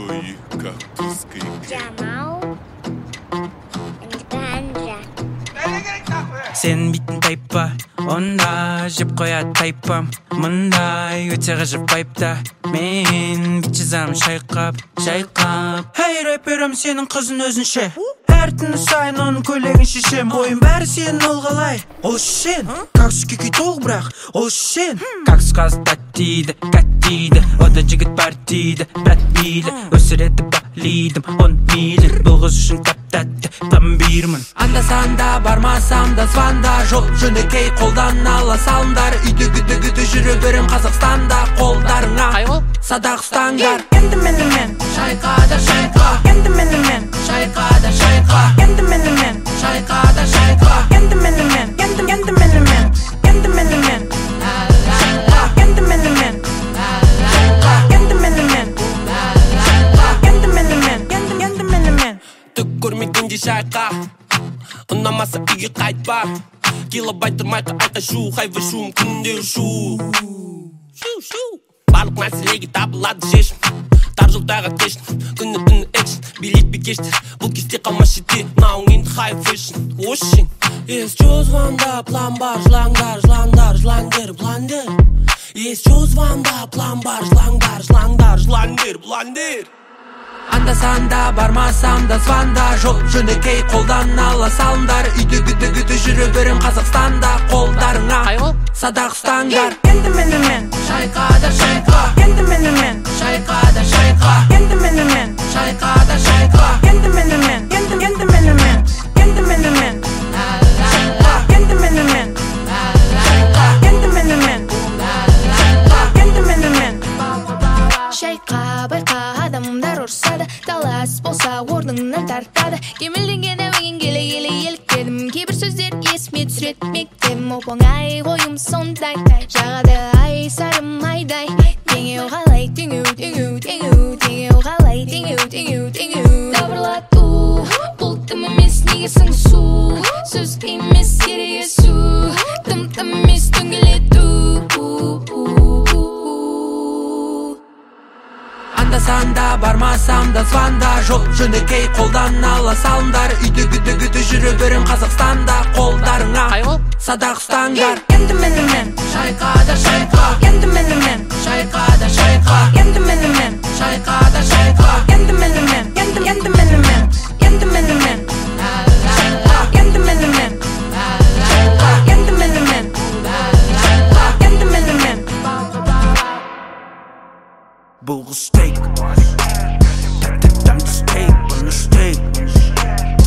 Zoe, Kaktuski. Jamal and Panda. Sen bitin taypa, onda jip koyat taypam. Mınday öte gıcıp baypta. Men biçizam şayqap. Hey rapperim senin kızın özünşe. Her tünü sayın onun kölegin şişem. Boyun bәрі senin olğalay. O şen, kaksuki küt ol bırak. O şen, kakskaz tattiydi, kattiydi. O da jigit partiydi, bratbiydi. Ösüreti bahliydim, 10 milyon. Bu kız üçün tap-tatty, tam birmin. Анда санда бармасам да званда. Жол жөнекей қолдан ала салымдар. Үйді күді жүріп берем Қазақстанда. Қолдарыңа садақ ұстаңдар. Енді менімен, Шайқа да шайқа, енді менімен, шайқа да шайқа, енді менімен, шайқа да шайқа. енді менімен, енді менімен, енді менімен, енді менімен, енді менімен, енді менімен. Түк көрмегенде шайқа, ұнамаса үйге қайтпа. Килобайт тұрмайқа айқа шу, хайвы шум күнде шу. Барлық мәселеге табылады шешім. Тар жолдағы кештім, күні түні экшн. Билетпей кешті, бұл кесте қалмас шетте. Науың енді хай фэшн, ошын. Есть звонда, план бар, жлаңдар, бландер. Есть звонда, план бар, жлаңдар, бландер. Анда санда бармасам да званда. Жол жөнекей қолдан ала салымдар. Үйді күді жүріп берем Қазақстанда. Қолдарыңа садақ ұстаңдар. Енді менімен, Шайқа да шайқа, енді менімен, шайқа да шайқа, енді менімен, шайқа да шайқа. енді менімен, енді менімен, енді менімен, енді менімен, енді менімен. Шайқа байқа адамдар ұрсады, талас болса орныңнан тартады. Кемілденген әуен келе еліктедім, кейбір сөздер есме түсірет мектем. Оп-оңай ойым сондай, жағады ай сарым айдай. Теңеу қалай, теңеу қалай, теңеу. Дабырлату, бұл тым емес неге сыңсу, сөз емес кересу, тым емес дөңгелету. Анда санда бармасам да званда. Жол жөнекей қолдан ала салымдар. Үйді күді жүріп берем Қазақстанда. Қолдарыңа садақ ұстаңдар. Енді менімен, Шайқа да шайқа, енді менімен, шайқа да шайқа, енді менімен, шайқа да шайқа. енді менімен, енді менімен, енді менімен, енді менімен, енді менімен. Бұл қыз стейк, тәп-тәп дәмді стейк, бұны стейк.